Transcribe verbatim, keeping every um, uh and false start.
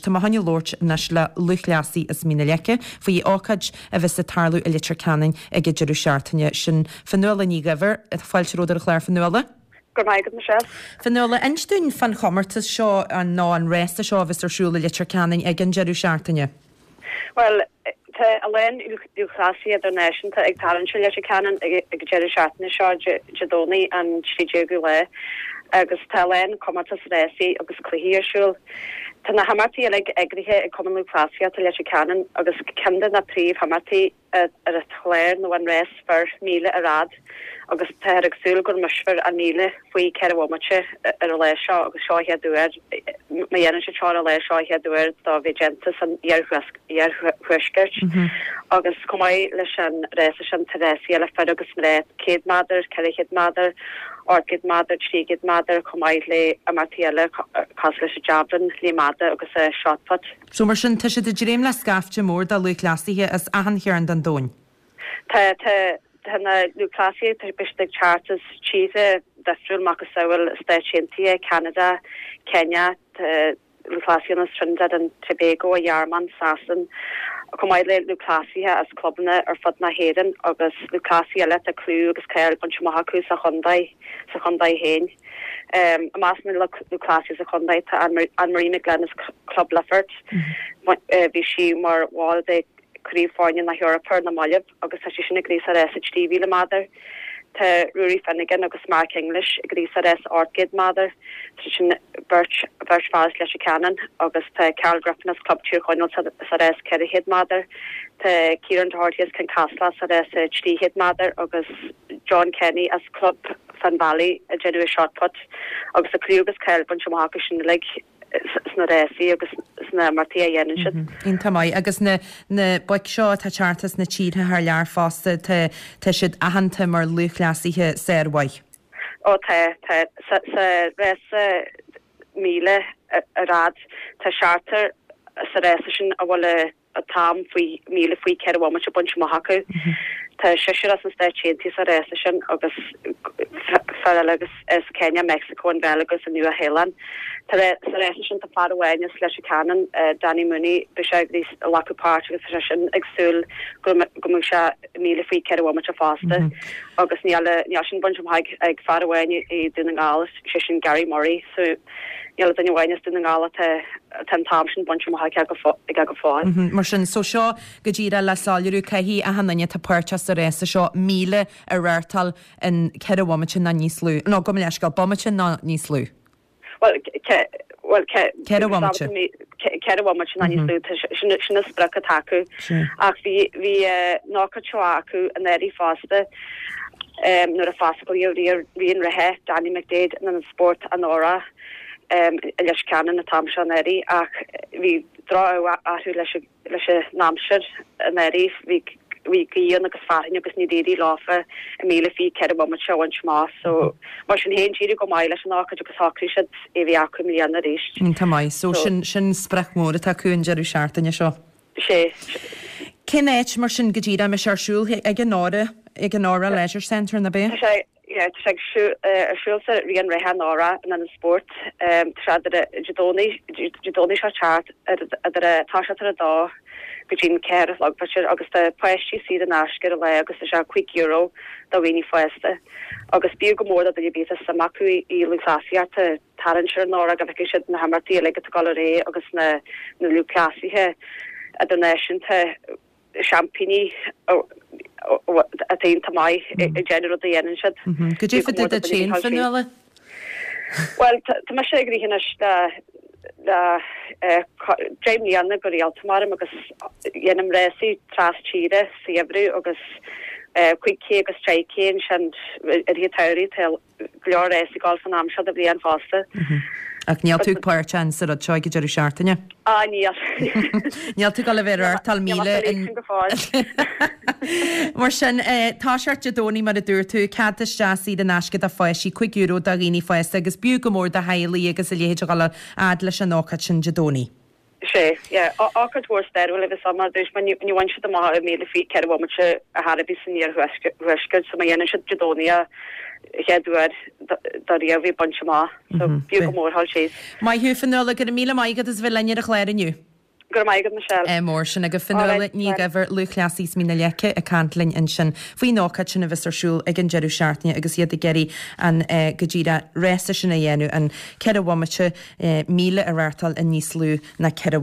tá haine lórt nas le luchleasí is mína lece, faoi ácaid a bheits a tarlú a litir canin ag idirú seaartaine sin fannuala ní gabhar a fáilteródar a chléir fannuala. Gormaigad Michelle. Fannuala, einstún fan chomartas seo an ná an résta seo bheits arsúla litir canin ag an jeirú seaartaine? Well, Tá Elaine Uchlasi a donation tá ag talan se litir canin ag jeirú seaartaine seo jadónaí an trídéagú le agus tá Elaine comatas résaí agus cluhíarsúil. Tá na hamartaí ag agrithe ag Common Uchlasi a litir canin agus cemda na príomh hamartaí ar a chléir nó an rés far míle a rad agus tá agsúil gur muisfar a míle faoi ceirhhaimete ar a lei seo agus seo headúir ma dhéanann se teá a lei seo headúir dá bhí gentas an dhearchuisgurt agus cumáid leis an réis an taréí le fer agus mré céad madidir ceirichéad madidir orchid madidir trígid madidir cumáid le a martíile cos leis a jabran lí madidir agus a shotput. So mar sin tá sé de dréim le scafte mór dá luchleasíthe as ahan chearan den dóin. Tá tá Hanna Luclasia Bishop Charters Cheese Defriel Macasowel State Canada, Kenya, Luclasia Trinidad and Tobago, Yarman, Sasson, Comaile Luclasia as Clubna or Fudna Hayden, August Luclasia let a clue, August Kyle Bunchamahaku, Sahondai, Sahondai Hain. Um, a mass Luclasia is a Hondai to Anne Marie McGlennis Club Leffert, Vichy more wall they California na Europe na Malib agus sa sin agree sa S H D V le mother te Rory Finnegan agus Mark English agree sa S Orchid mother sin Birch Birch Falls le Canon agus te Carol Griffin's Club Two Coinal sa S Kerry Head mother te Kieran Doherty's Can Castle sa S H D Head mother agus John Kenny as Club Fan Valley a genuine shot put agus a crew agus Kyle bunch of Mahakishin like sna résaí agus sna martí a dhéanann siad. Ínta mai agus na na buic seo tá chartas na títhe ar lear fásta tá siad ahananta mar luchleasíthe séirhaid. Ó tá tá sa résa míle a rad tá chartar sa résa sin a bhfuil a tám faoi míle faoi ceirhhaimete bunch mahacu. Tá siisiir as an State sa résa sin agus fer agus is Kenya, Mexico and Belarus and New Zealand. Tá résa sin tá farhhain leis canan Danny Mooney be se grís a lacu páirte agus sin agsúil go mu se míle faoi ceirhhaimete fásta agus níall sin bunch haig ag farhhain i duna gálas sé sin Gary Murray so níall daine bhhaine duna gála ten tám sin bunch haig ag go fáil. Mar sin so seo go ddíra le sáileú caihí a hananne tá páirte a résa seo míle a réirtal in ceirhhaimete na níos lú. No go leis go bommete na níos lú. Well, ke well ke Ceirhhaimete Ceirhhaimete na níos lú sinna spracha taú ach bhí bhí nácha teácu an éirí fásta nuair a fáscail rion rathe Danny McDade an sport an óra leis ceanna na tamse an éirí ach bhí drá athú leis a námseir an éirí bhí we gíon agus farin agus ní déirí láfa a míle fi ceirhhaimete seo an smás so mar sin héin tíidir go maiile leis an ácaid agus hácríisiid é bhí acu míana réist. Tá mai so sin sin sprech móra tá cún jeirú seaartaine seo. sé. Cin éit mar sin go ddíra me searsúil ag an nára ag an nára Leisure Centre na bé? Arsúil sa rion réthe nára an an sport jadóní se chart tá se a dá go dín ceir logfair agus de poisttí siad an ascar a le agus se quick euro do bhíní foiiste agus bí go mór a b bí samachú í luchlásiarte taranir nóra a bheith si na hamartíí le go galé agus na na luchláisithe a donnéisiinte champigní a taonnta mai i general a dhéanaan siad. Go dtí fa a té fanile? Well, tá me sé gríhanne Jamie Anna go altamara agus dhéanam réí tras tíre siebru agus cuiicé agus streikéin sin a teirí til glór réí gáil fan am se a bblion fásta. Ach níall tú páirtean sa a teig idir seaartaine? Á níl. Níall tú gal bhéar tal míle in Mar sin tá seart jadóní mar a dúir tú cad isteí den ascad a foiisí chuig euro a rií foiiste agus buú go mór de haalaí agus a léhéidir gal ad leis an ácad sin jadóní. sé ácad bhór le bh sama dúis man nuhain si má mé fi ceirhhaimete a Harbí san níor huiscud sa dhéana si jadónia headúar daríh bhí bunch má so bu go mór hall sééis. Mai hiú fannola go mí maigad is bhfuil leine a chléirniu. Gur maigad Michelle. É mór sin a go fannola ní gahar luchlasís mína leice a cantlinn in sin faoi nácha sinna bhisarsúil ag an jeú seaartne agus iad a geirí an godíra résta sinna dhéanú an cead bhhaimete míle a rátal a níos lú na cead